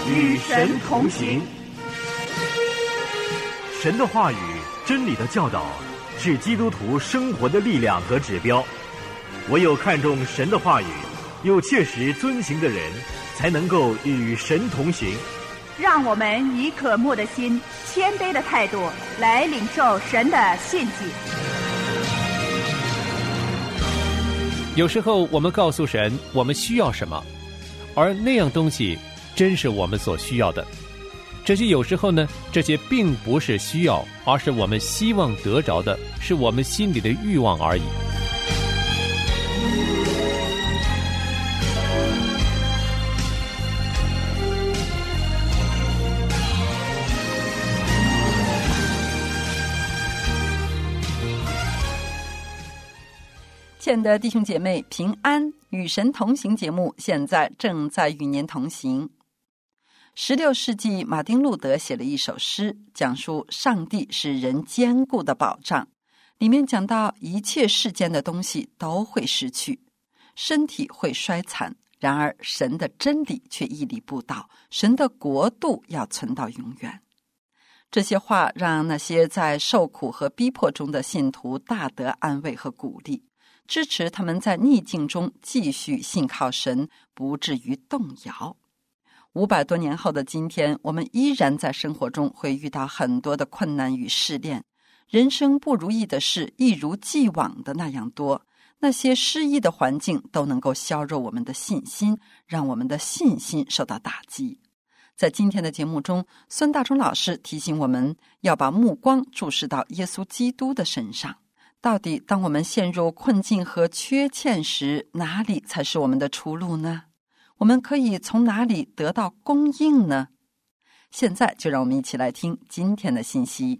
与神同行。 神的话语、真理的教导，是基督徒生活的力量和指标。唯有看重神的话语，又切实遵行的人，才能够与神同行。 让我们以渴慕的心、谦卑的态度来领受神的信息。 有时候我们告诉神我们需要什么，而那样东西真是我们所需要的。只是有时候呢，这些并不是需要，而是我们希望得着的，是我们心里的欲望而已。 亲爱的弟兄姐妹，平安，与神同行节目现在正在与您同行。16世纪马丁路德写了一首诗，讲述上帝是人坚固的保障。里面讲到一切世间的东西都会失去，身体会衰残，然而神的真理却屹立不倒，神的国度要存到永远。这些话让那些在受苦和逼迫中的信徒大得安慰和鼓励，支持他们在逆境中继续信靠神，不至于动摇。500多年后的今天，我们依然在生活中会遇到很多的困难与试炼，人生不如意的事一如既往的那样多，那些失意的环境都能够削弱我们的信心，让我们的信心受到打击。在今天的节目中，孙大中老师提醒我们要把目光注视到耶稣基督的身上。到底当我们陷入困境和缺欠时，哪里才是我们的出路呢？我们可以从哪里得到供应呢？现在就让我们一起来听今天的信息。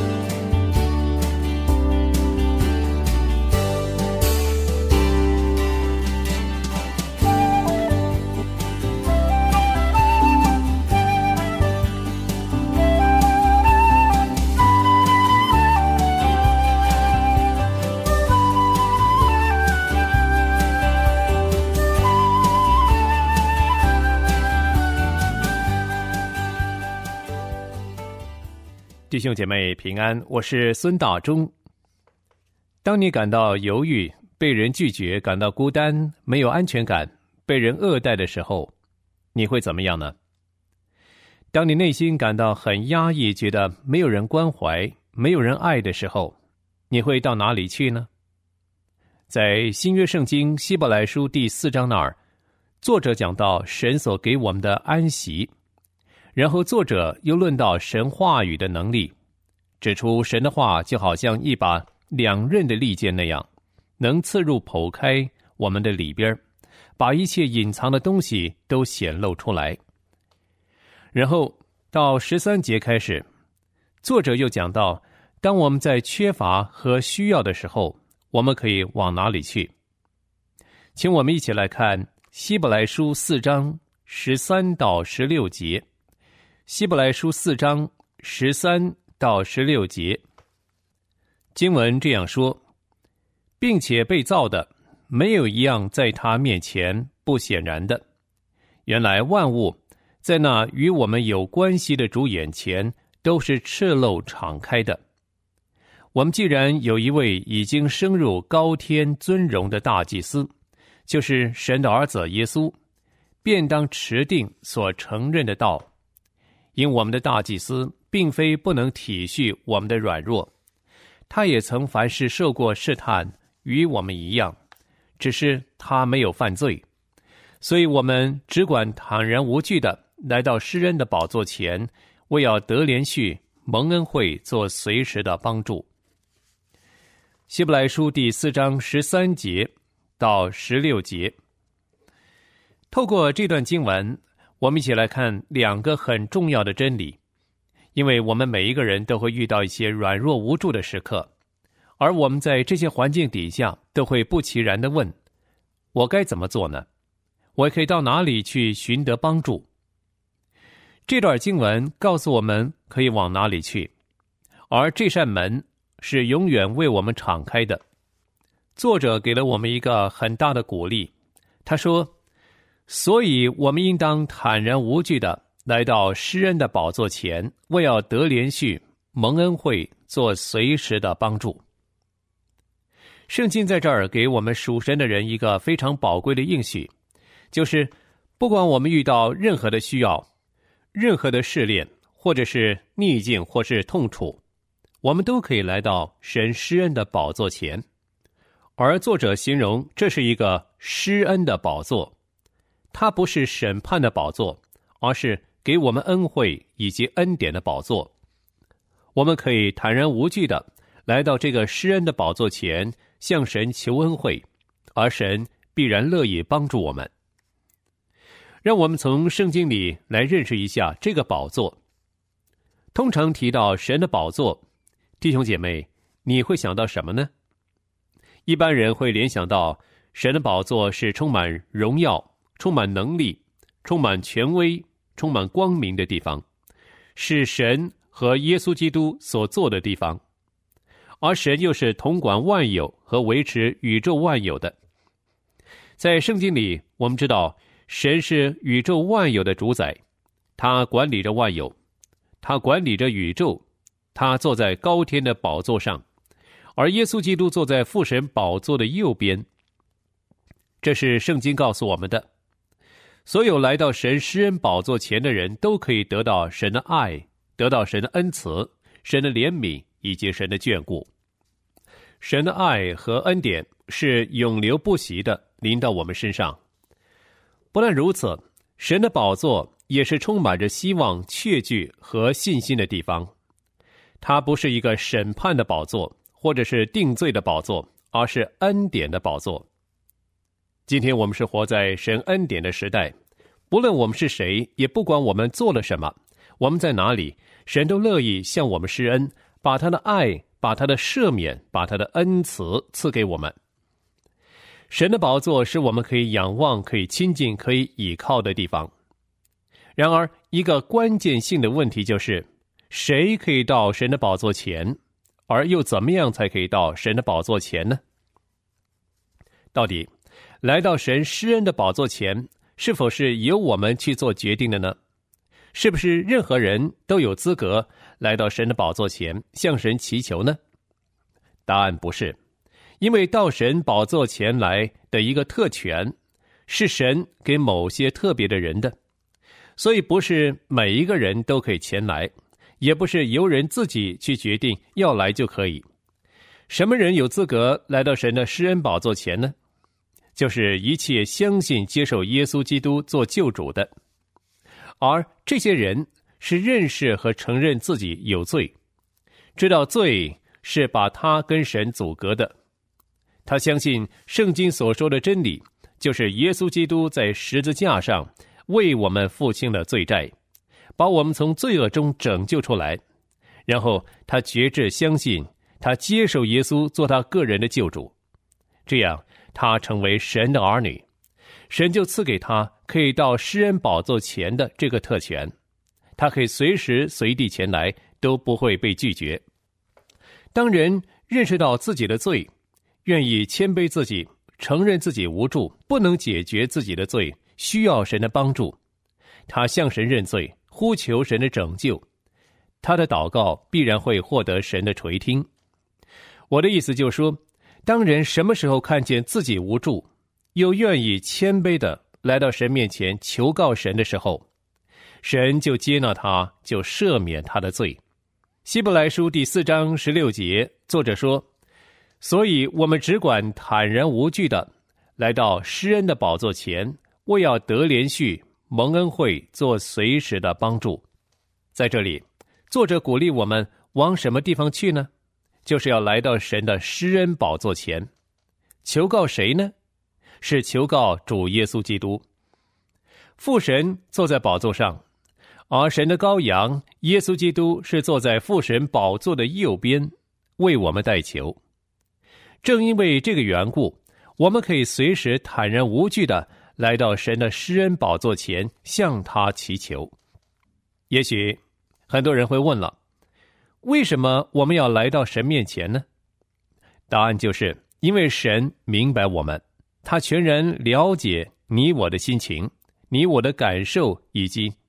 弟兄姐妹平安，我是孙大中。当你感到犹豫、被人拒绝、感到孤单、没有安全感、被人恶待的时候，你会怎么样呢？当你内心感到很压抑，觉得没有人关怀、没有人爱的时候，你会到哪里去呢？在新约圣经希伯来书第4章那儿，作者讲到神所给我们的安息，然后作者又论到神话语的能力，指出神的话就好像一把两刃的利剑那样，能刺入剖开我们的里边，把一切隐藏的东西都显露出来。然后到13节开始，作者又讲到，当我们在缺乏和需要的时候，我们可以往哪里去？请我们一起来看希伯来书4章13到16节。希伯来书4章13到16节，经文这样说：并且被造的，没有一样在他面前不显然的。原来万物在那与我们有关系的主眼前，都是赤露敞开的。我们既然有一位已经升入高天尊荣的大祭司，就是神的儿子耶稣，便当持定所承认的道。因我们的大祭司并非不能体恤我们的软弱，他也曾凡事受过试探，与我们一样，只是他没有犯罪。所以我们只管坦然无惧地来到施恩的宝座前，为要得连续蒙恩惠，做随时的帮助。希伯来书第4章13节到16节，透过这段经文，我们一起来看2个很重要的真理。因为我们每一个人都会遇到一些软弱无助的时刻，而我们在这些环境底下都会不其然地问，我该怎么做呢？我可以到哪里去寻得帮助？这段经文告诉我们可以往哪里去，而这扇门是永远为我们敞开的。作者给了我们一个很大的鼓励，他说，所以我们应当坦然无惧的来到施恩的宝座前，为要得连续蒙恩惠，做随时的帮助。圣经在这儿给我们属神的人一个非常宝贵的应许，就是不管我们遇到任何的需要，任何的试炼，或者是逆境，或是痛楚，我们都可以来到神施恩的宝座前。而作者形容这是一个施恩的宝座，它不是审判的宝座，而是给我们恩惠以及恩典的宝座。我们可以坦然无惧的来到这个施恩的宝座前，向神求恩惠，而神必然乐意帮助我们。让我们从圣经里来认识一下这个宝座。通常提到神的宝座，弟兄姐妹，你会想到什么呢？一般人会联想到神的宝座是充满荣耀、充满能力、充满权威、充满光明的地方，是神和耶稣基督所坐的地方，而神又是统管万有和维持宇宙万有的。在圣经里，我们知道神是宇宙万有的主宰，他管理着万有，他管理着宇宙，他坐在高天的宝座上，而耶稣基督坐在父神宝座的右边。这是圣经告诉我们的。所有来到神施恩宝座前的人都可以得到神的爱，得到神的恩慈，神的怜悯以及神的眷顾。神的爱和恩典是永流不息的临到我们身上。不但如此，神的宝座也是充满着希望、确据和信心的地方。它不是一个审判的宝座，或者是定罪的宝座，而是恩典的宝座。今天我们是活在神恩典的时代，不论我们是谁，也不管我们做了什么，我们在哪里，神都乐意向我们施恩，把他的爱，把他的赦免，把他的恩慈赐给我们。神的宝座是我们可以仰望、可以亲近、可以倚靠的地方。然而，一个关键性的问题就是，谁可以到神的宝座前，而又怎么样才可以到神的宝座前呢？到底来到神施恩的宝座前，是否是由我们去做决定的呢？是不是任何人都有资格来到神的宝座前向神祈求呢？答案不是，因为到神宝座前来的一个特权，是神给某些特别的人的，所以不是每一个人都可以前来，也不是由人自己去决定要来就可以。什么人有资格来到神的施恩宝座前呢？就是一切相信接受耶稣基督做救主的。而这些人是认识和承认自己有罪，知道罪是把他跟神阻隔的。他相信圣经所说的真理，就是耶稣基督在十字架上为我们付清了罪债，把我们从罪恶中拯救出来。然后他决志相信，他接受耶稣做他个人的救主，这样他成为神的儿女，神就赐给他可以到施恩宝座前的这个特权，他可以随时随地前来，都不会被拒绝。当人认识到自己的罪，愿意谦卑自己，承认自己无助，不能解决自己的罪，需要神的帮助，他向神认罪，呼求神的拯救，他的祷告必然会获得神的垂听。我的意思就是说，当人什么时候看见自己无助，又愿意谦卑的来到神面前求告神的时候，神就接纳他，就赦免他的罪。希伯来书第4章16节，作者说，所以我们只管坦然无惧的来到施恩的宝座前，为要得连续蒙恩惠，做随时的帮助。在这里，作者鼓励我们往什么地方去呢？就是要来到神的施恩宝座前。求告谁呢？是求告主耶稣基督。父神坐在宝座上，而神的羔羊耶稣基督是坐在父神宝座的右边，为我们代求。正因为这个缘故，我们可以随时坦然无惧地来到神的施恩宝座前，向他祈求。也许很多人会问了，为什么我们要来到神面前呢？答案就是因为神明白我们，他全然了解你我的心情，你我的感受以及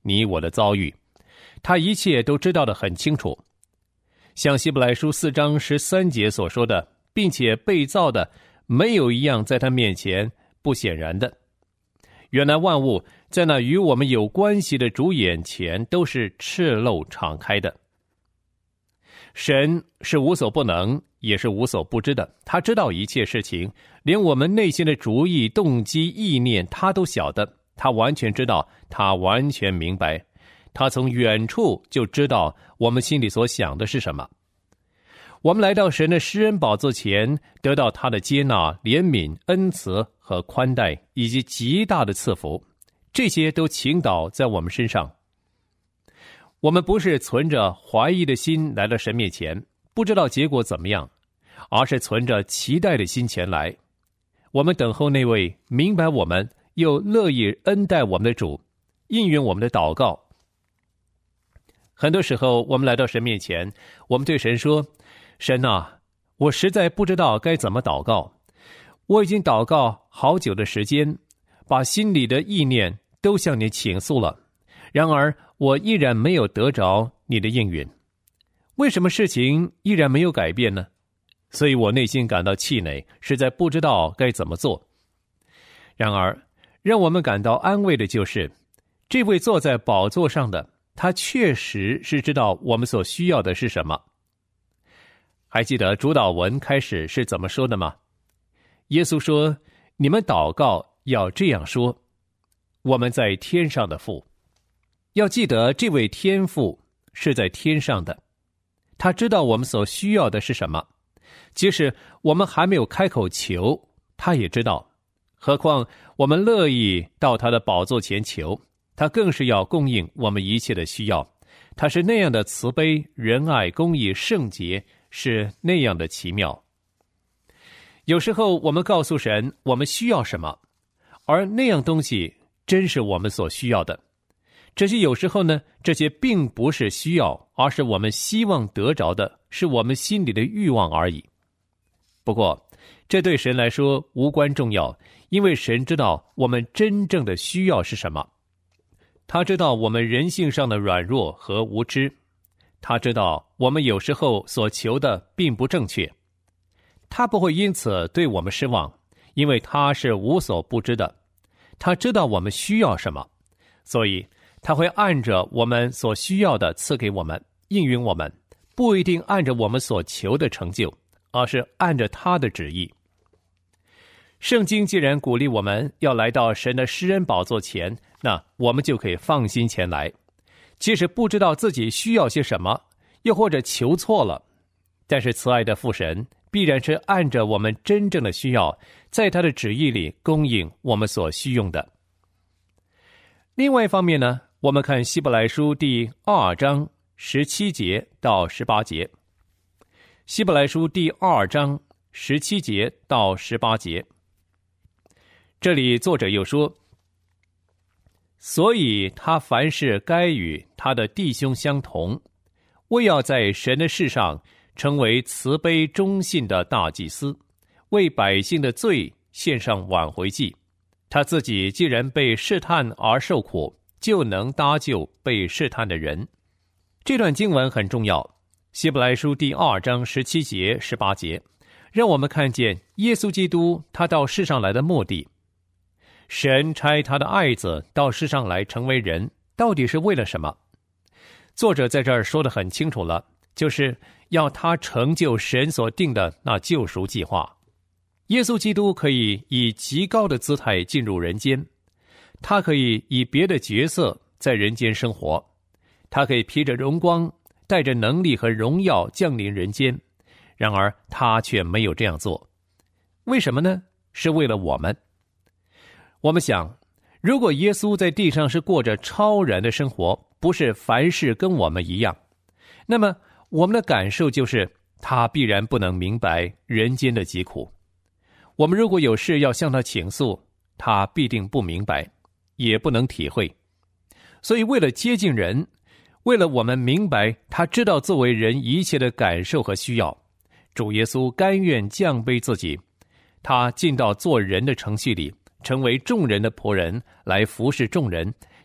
你我的遭遇，他一切都知道得很清楚。像希伯来书4章13节所说的，并且被造的没有一样在他面前不显然的。原来万物在那与我们有关系的主眼前都是赤露敞开的。神是无所不能，也是无所不知的，他知道一切事情，连我们内心的主意、动机、意念他都晓得，他完全知道，他完全明白，他从远处就知道我们心里所想的是什么。我们来到神的施恩宝座前，得到他的接纳、怜悯、恩慈和宽待，以及极大的赐福，这些都倾倒在我们身上。我们不是存着怀疑的心来到神面前，不知道结果怎么样，而是存着期待的心前来。我们等候那位明白我们又乐意恩待我们的主，应允我们的祷告。很多时候我们来到神面前，我们对神说，神啊，我实在不知道该怎么祷告，我已经祷告好久的时间，把心里的意念都向你倾诉了，然而我依然没有得着你的应允，为什么事情依然没有改变呢？所以我内心感到气馁，实在不知道该怎么做。然而让我们感到安慰的就是，这位坐在宝座上的，他确实是知道我们所需要的是什么。还记得主祷文开始是怎么说的吗？耶稣说，你们祷告要这样说，我们在天上的父。要记得这位天父是在天上的，他知道我们所需要的是什么，即使我们还没有开口求，他也知道。何况我们乐意到他的宝座前求，他更是要供应我们一切的需要。他是那样的慈悲、仁爱、公义、圣洁，是那样的奇妙。有时候我们告诉神我们需要什么，而那样东西真是我们所需要的。只是有时候呢，这些并不是需要，而是我们希望得着的，是我们心里的欲望而已。不过这对神来说无关重要，因为神知道我们真正的需要是什么。他知道我们人性上的软弱和无知，他知道我们有时候所求的并不正确，他不会因此对我们失望，因为他是无所不知的，他知道我们需要什么，所以他会按着我们所需要的赐给我们，应允我们，不一定按着我们所求的成就，而是按着他的旨意。圣经既然鼓励我们要来到神的施恩宝座前，那我们就可以放心前来，即使不知道自己需要些什么，又或者求错了，但是慈爱的父神必然是按着我们真正的需要，在他的旨意里供应我们所需用的。另外一方面呢，我们看希伯来书第2章17节到18节。希伯来书第2章17节到18节，这里作者又说，所以他凡事该与他的弟兄相同，为要在神的事上成为慈悲忠信的大祭司，为百姓的罪献上挽回祭。他自己既然被试探而受苦，就能搭救被试探的人。这段经文很重要，希伯来书第2章17节18节，让我们看见耶稣基督他到世上来的目的。神差他的爱子到世上来成为人，到底是为了什么？作者在这儿说得很清楚了，就是要他成就神所定的那救赎计划。耶稣基督可以以极高的姿态进入人间，他可以以别的角色在人间生活，他可以披着荣光，带着能力和荣耀降临人间，然而他却没有这样做。为什么呢？是为了我们。我们想，如果耶稣在地上是过着超然的生活，不是凡事跟我们一样，那么我们的感受就是他必然不能明白人间的疾苦。我们如果有事要向他倾诉，他必定不明白，也不能体会。所以为了接近人，为了我们明白他知道作为人一切的感受和需要，主耶稣甘愿降卑自己，他进到做人的程序里，成为众人的仆人，来服侍众人，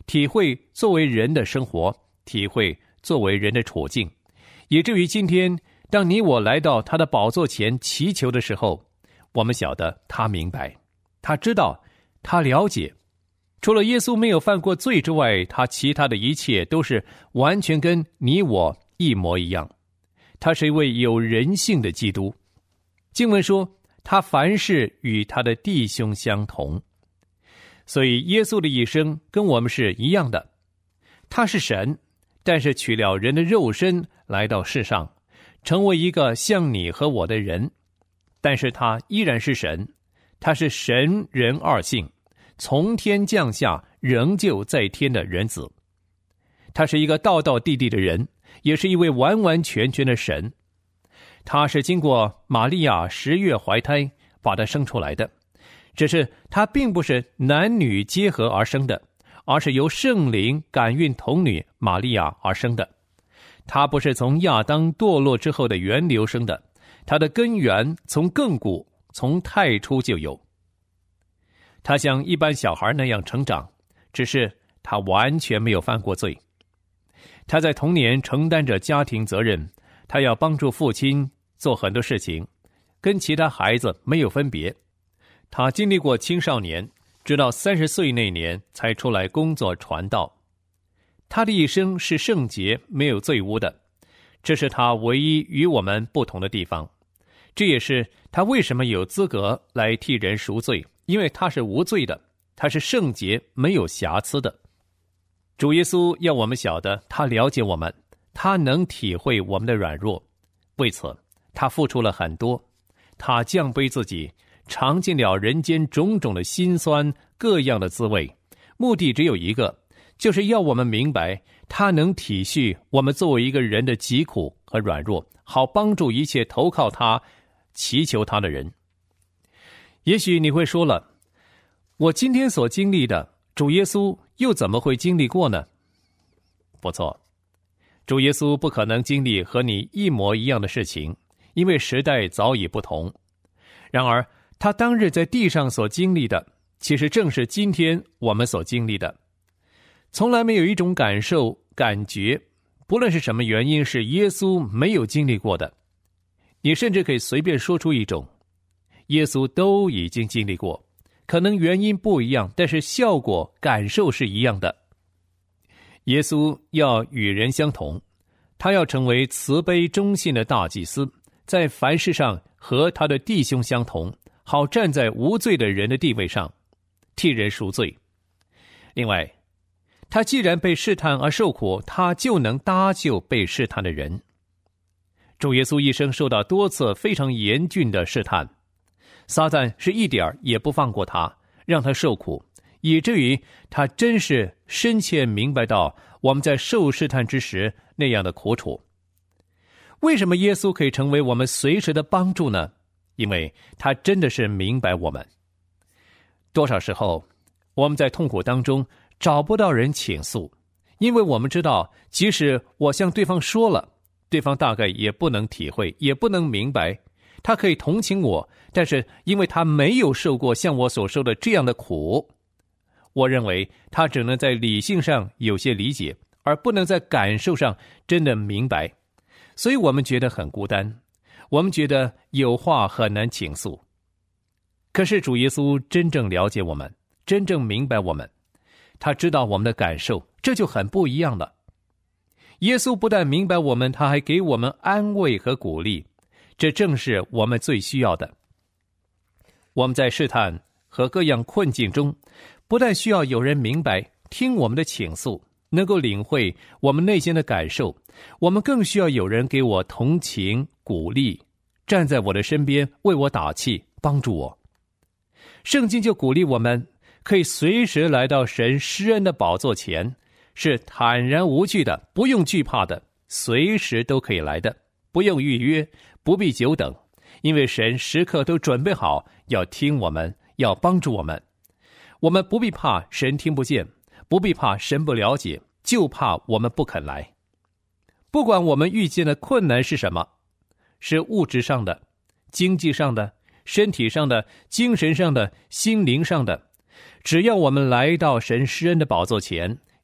体会作为人的生活，体会作为人的处境，以至于今天当你我来到他的宝座前祈求的时候，我们晓得他明白，他知道，他了解，除了耶稣没有犯过罪之外，他其他的一切都是完全跟你我一模一样。他是一位有人性的基督。经文说，他凡事与他的弟兄相同。所以耶稣的一生跟我们是一样的，他是神，但是取了人的肉身来到世上，成为一个像你和我的人，但是他依然是神，他是神人二性，从天降下，仍旧在天的人子。他是一个道道地地的人，也是一位完完全全的神。他是经过玛利亚10月怀胎把他生出来的，只是他并不是男女结合而生的，而是由圣灵感孕童女玛利亚而生的。他不是从亚当堕落之后的源流生的，他的根源从亘古，从太初就有。他像一般小孩那样成长，只是他完全没有犯过罪。他在童年承担着家庭责任，他要帮助父亲做很多事情，跟其他孩子没有分别。他经历过青少年，直到30岁那年才出来工作传道。他的一生是圣洁没有罪污的，这是他唯一与我们不同的地方。这也是他为什么有资格来替人赎罪，因为他是无罪的，他是圣洁没有瑕疵的。主耶稣要我们晓得，他了解我们，他能体会我们的软弱，为此他付出了很多，他降卑自己，尝尽了人间种种的辛酸，各样的滋味，目的只有一个，就是要我们明白他能体恤我们作为一个人的疾苦和软弱，好帮助一切投靠他祈求他的人。也许你会说了，我今天所经历的，主耶稣又怎么会经历过呢？不错，主耶稣不可能经历和你一模一样的事情，因为时代早已不同。然而他当日在地上所经历的，其实正是今天我们所经历的。从来没有一种感受感觉，不论是什么原因，是耶稣没有经历过的。你甚至可以随便说出一种，耶稣都已经经历过，可能原因不一样，但是效果感受是一样的。耶稣要与人相同，他要成为慈悲忠信的大祭司，在凡事上和他的弟兄相同，好站在无罪的人的地位上，替人赎罪。另外，他既然被试探而受苦，他就能搭救被试探的人。主耶稣一生受到多次非常严峻的试探，撒旦是一点也不放过他，让他受苦，以至于他真是深切明白到我们在受试探之时那样的苦楚。为什么耶稣可以成为我们随时的帮助呢？因为他真的是明白我们。多少时候我们在痛苦当中找不到人倾诉，因为我们知道，即使我向对方说了，对方大概也不能体会，也不能明白。他可以同情我，但是因为他没有受过像我所受的这样的苦，我认为他只能在理性上有些理解，而不能在感受上真的明白。所以我们觉得很孤单，我们觉得有话很难倾诉。可是主耶稣真正了解我们，真正明白我们，他知道我们的感受，这就很不一样了。耶稣不但明白我们，他还给我们安慰和鼓励，这正是我们最需要的。我们在试探和各样困境中，不但需要有人明白，听我们的倾诉，能够领会我们内心的感受，我们更需要有人给我同情、鼓励，站在我的身边，为我打气，帮助我。圣经就鼓励我们可以随时来到神施恩的宝座前，是坦然无惧的，不用惧怕的，随时都可以来的，不用预约，不必久等，因为神时刻都准备好要听我们，要帮助我们。我们不必怕神听不见，不必怕神不了解，就怕我们不肯来。不管我们遇见的困难是什么，是物质上的、经济上的、身体上的、精神上的、心灵上的，只要我们来到神施恩的宝座前，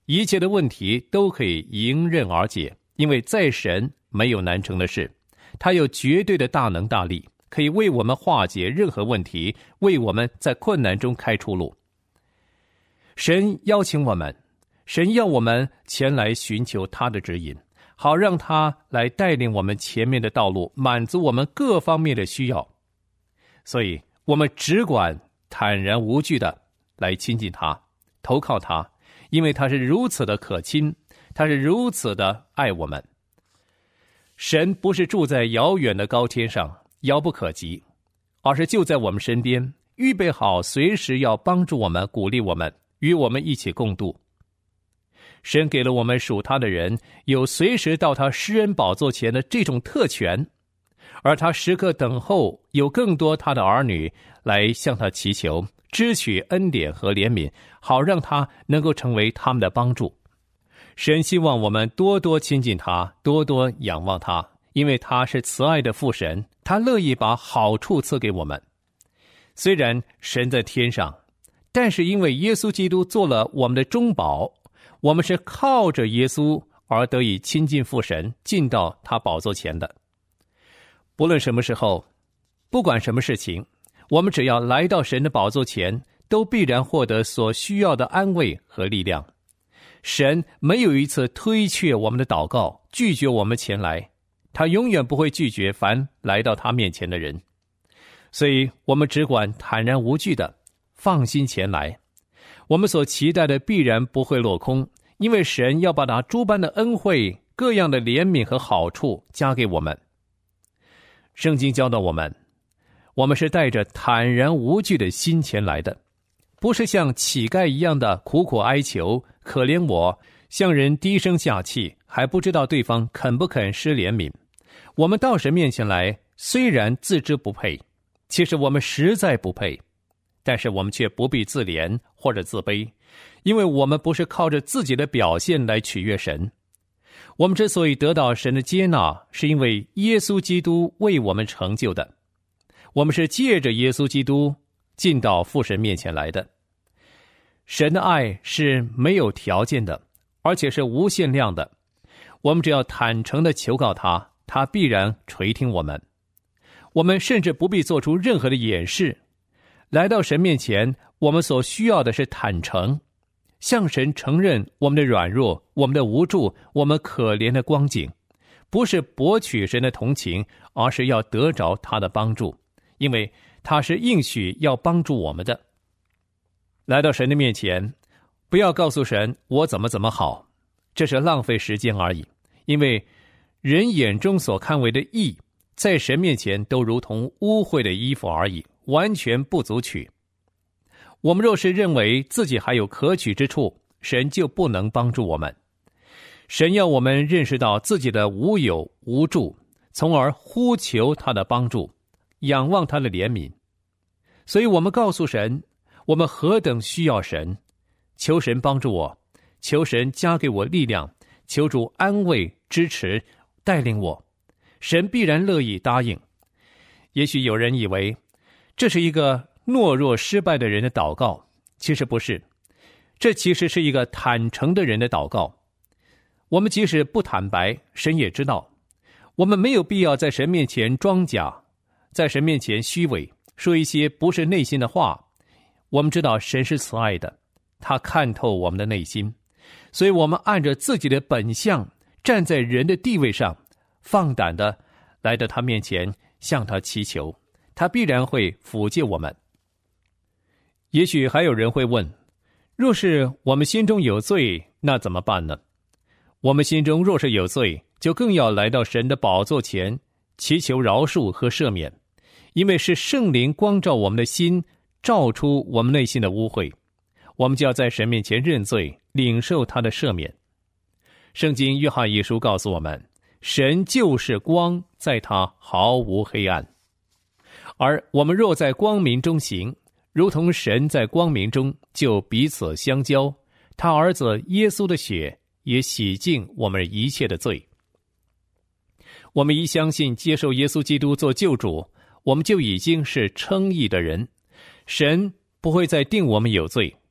一切的问题都可以迎刃而解，因为在神没有难成的事，他有绝对的大能大力，可以为我们化解任何问题，为我们在困难中开出路。神邀请我们，神要我们前来寻求他的指引，好让他来带领我们前面的道路，满足我们各方面的需要。所以我们只管坦然无惧的来亲近他，投靠他，因为他是如此的可亲，他是如此的爱我们。神不是住在遥远的高天上，遥不可及，而是就在我们身边，预备好随时要帮助我们，鼓励我们，与我们一起共度。神给了我们属他的人有随时到他施恩宝座前的这种特权，而他时刻等候有更多他的儿女来向他祈求，支取恩典和怜悯，好让他能够成为他们的帮助。神希望我们多多亲近他，多多仰望他，因为他是慈爱的父神，他乐意把好处赐给我们。虽然神在天上，但是因为耶稣基督做了我们的中保，我们是靠着耶稣而得以亲近父神，进到他宝座前的。不论什么时候，不管什么事情，我们只要来到神的宝座前，都必然获得所需要的安慰和力量。神没有一次推却我们的祷告，拒绝我们前来，他永远不会拒绝凡来到他面前的人。所以我们只管坦然无惧的放心前来，我们所期待的必然不会落空，因为神要把他诸般的恩惠、各样的怜悯和好处加给我们。圣经教导我们，我们是带着坦然无惧的心前来的，不是像乞丐一样的苦苦哀求，可怜我，向人低声下气，还不知道对方肯不肯施怜悯。我们到神面前来，虽然自知不配，其实我们实在不配，但是我们却不必自怜或者自卑，因为我们不是靠着自己的表现来取悦神。我们之所以得到神的接纳，是因为耶稣基督为我们成就的。我们是借着耶稣基督进到父神面前来的。神的爱是没有条件的，而且是无限量的。我们只要坦诚地求告他，他必然垂听我们。我们甚至不必做出任何的掩饰。来到神面前，我们所需要的是坦诚，向神承认我们的软弱，我们的无助，我们可怜的光景，不是博取神的同情，而是要得着他的帮助，因为他是应许要帮助我们的。来到神的面前，不要告诉神我怎么好，这是浪费时间而已，因为人眼中所看为的义，在神面前都如同污秽的衣服而已，完全不足取。我们若是认为自己还有可取之处，神就不能帮助我们。神要我们认识到自己的无有无助，从而呼求他的帮助，仰望他的怜悯。所以我们告诉神，我们何等需要神，求神帮助我，求神加给我力量，求主安慰支持带领我，神必然乐意答应。也许有人以为这是一个懦弱失败的人的祷告，其实不是，这其实是一个坦诚的人的祷告。我们即使不坦白，神也知道。我们没有必要在神面前装假，在神面前虚伪，说一些不是内心的话。我们知道神是慈爱的，他看透我们的内心，所以我们按着自己的本相，站在人的地位上，放胆的来到他面前，向他祈求，他必然会抚救我们。也许还有人会问，若是我们心中有罪，那怎么办呢？我们心中若是有罪，就更要来到神的宝座前，祈求饶恕和赦免，因为是圣灵光照我们的心，照出我们内心的污秽，我们就要在神面前认罪，领受他的赦免。圣经约翰一书告诉我们，神就是光，在他毫无黑暗。而我们若在光明中行，如同神在光明中，就彼此相交，他儿子耶稣的血也洗净我们一切的罪。我们一相信接受耶稣基督做救主，我们就已经是称义的人，神不会再定我们有罪。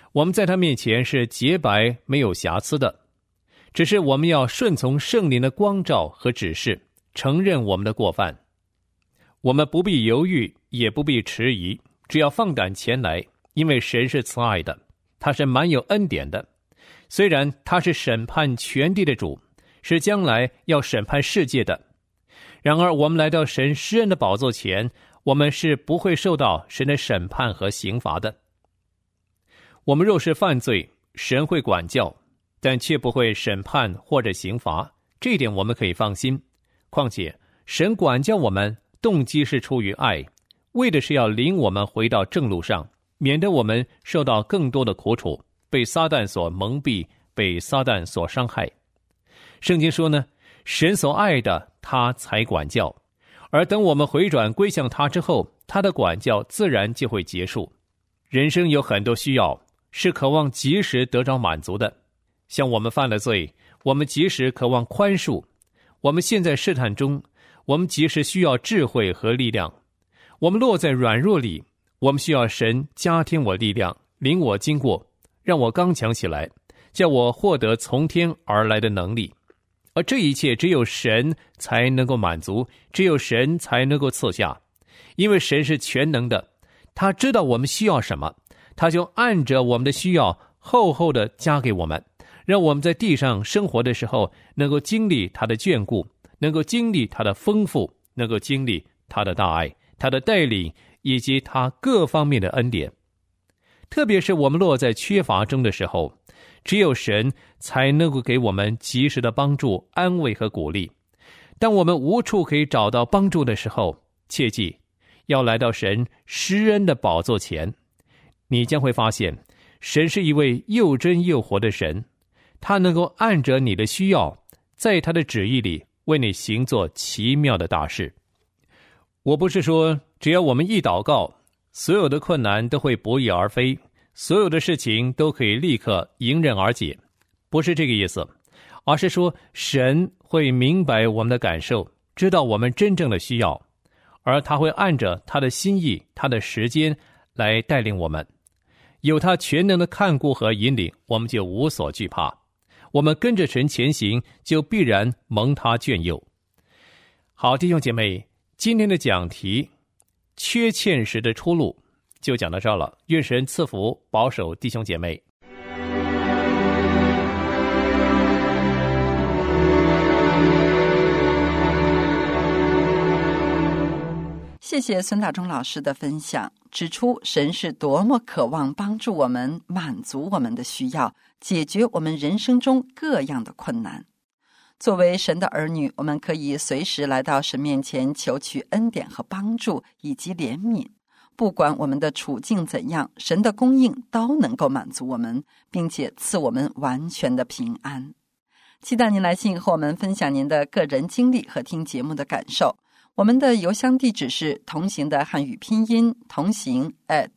我们在他面前是洁白没有瑕疵的，只是我们要顺从圣灵的光照和指示，承认我们的过犯。我们不必犹豫，也不必迟疑，只要放胆前来，因为神是慈爱的，他是满有恩典的。虽然他是审判全地的主，是将来要审判世界的，然而我们来到神施恩的宝座前，我们是不会受到神的审判和刑罚的。我们若是犯罪，神会管教，但却不会审判或者刑罚，这一点我们可以放心。况且神管教我们动机是出于爱，为的是要领我们回到正路上，免得我们受到更多的苦楚，被撒旦所蒙蔽，被撒旦所伤害。圣经说呢，神所爱的他才管教，而等我们回转归向他之后，他的管教自然就会结束。人生有很多需要是渴望及时得着满足的，像我们犯了罪，我们及时渴望宽恕；我们陷在试探中，我们及时需要智慧和力量；我们落在软弱里，我们需要神加添我力量，领我经过，让我刚强起来，叫我获得从天而来的能力。而这一切只有神才能够满足，只有神才能够赐下，因为神是全能的，他知道我们需要什么，他就按着我们的需要厚厚的加给我们，让我们在地上生活的时候能够经历他的眷顾，能够经历他的丰富，能够经历他的大爱，他的带领，以及他各方面的恩典。特别是我们落在缺乏中的时候，只有神才能够给我们及时的帮助、安慰和鼓励。当我们无处可以找到帮助的时候，切记要来到神施恩的宝座前，你将会发现神是一位又真又活的神，他能够按着你的需要，在他的旨意里为你行做奇妙的大事。我不是说只要我们一祷告，所有的困难都会不翼而飞，所有的事情都可以立刻迎刃而解，不是这个意思，而是说神会明白我们的感受，知道我们真正的需要，而他会按着他的心意，他的时间来带领我们。有他全能的看顾和引领，我们就无所惧怕，我们跟着神前行，就必然蒙他眷佑。好，弟兄姐妹，今天的讲题缺欠时的出路就讲到这儿了，愿神赐福保守弟兄姐妹。 谢谢孙大中老师的分享，指出神是多么渴望帮助我们，满足我们的需要，解决我们人生中各样的困难。作为神的儿女，我们可以随时来到神面前求取恩典和帮助以及怜悯。不管我们的处境怎样，神的供应都能够满足我们，并且赐我们完全的平安。期待您来信和我们分享您的个人经历和听节目的感受。我们的邮箱地址是同行的汉语拼音同行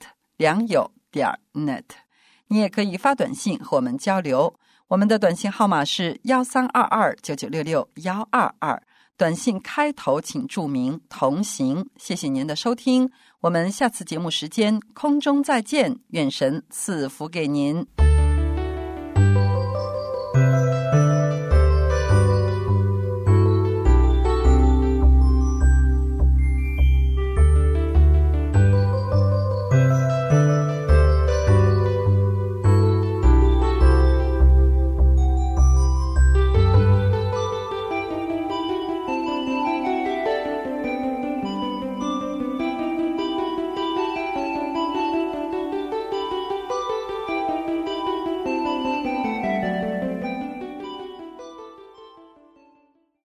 @良友.net。你也可以发短信和我们交流，我们的短信号码是132299662122，短信开头请注明同行。谢谢您的收听，我们下次节目时间空中再见，愿神赐福给您。